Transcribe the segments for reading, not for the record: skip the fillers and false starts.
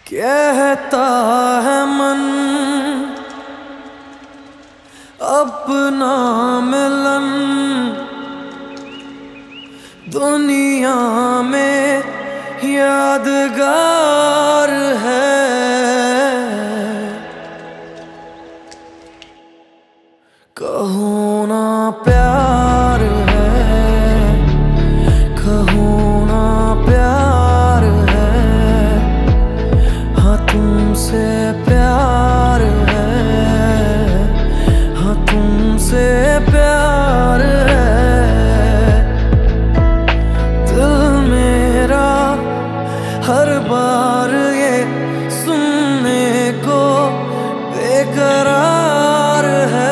कहता है मन अपना मिलन दुनिया में यादगार है। कहो ना प्यार है, कहो ना प्यार है, हाँ तुमसे प्यार है, हाँ तुमसे प्यार है। दिल मेरा हर बार ये सुनने को बेकरार है।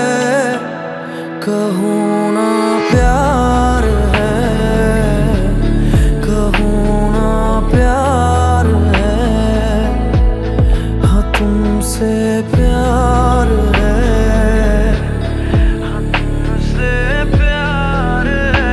कहो ना प्यार है, कहो ना प्यार है, हाँ तुमसे प्यार है, हाँ तुमसे प्यार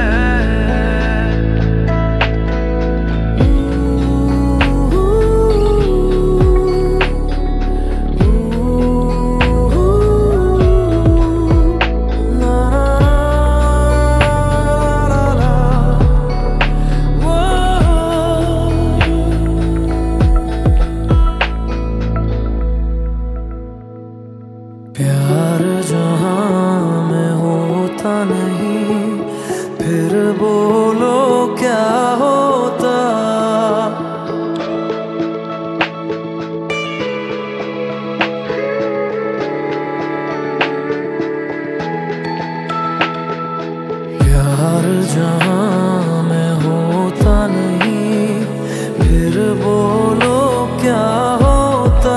प्यार जहाँ में होता नहीं, फिर बोलो क्या होता। प्यार जहाँ में होता नहीं, फिर बोलो क्या होता।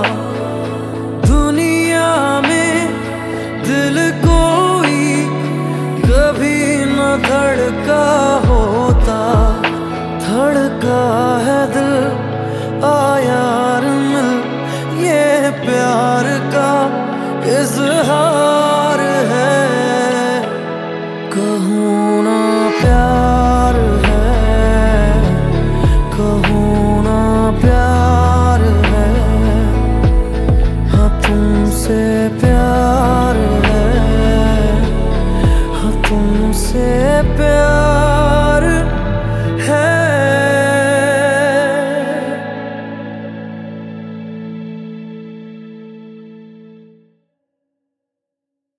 दिल कोई कभी न धड़का होता, धड़का है दिल आ यार मिल, ये प्यार का इजहार है। कहो ना प्यार है, कहो ना प्यार है, हाँ तुमसे प्यार है, हाँ तुमसे प्यार।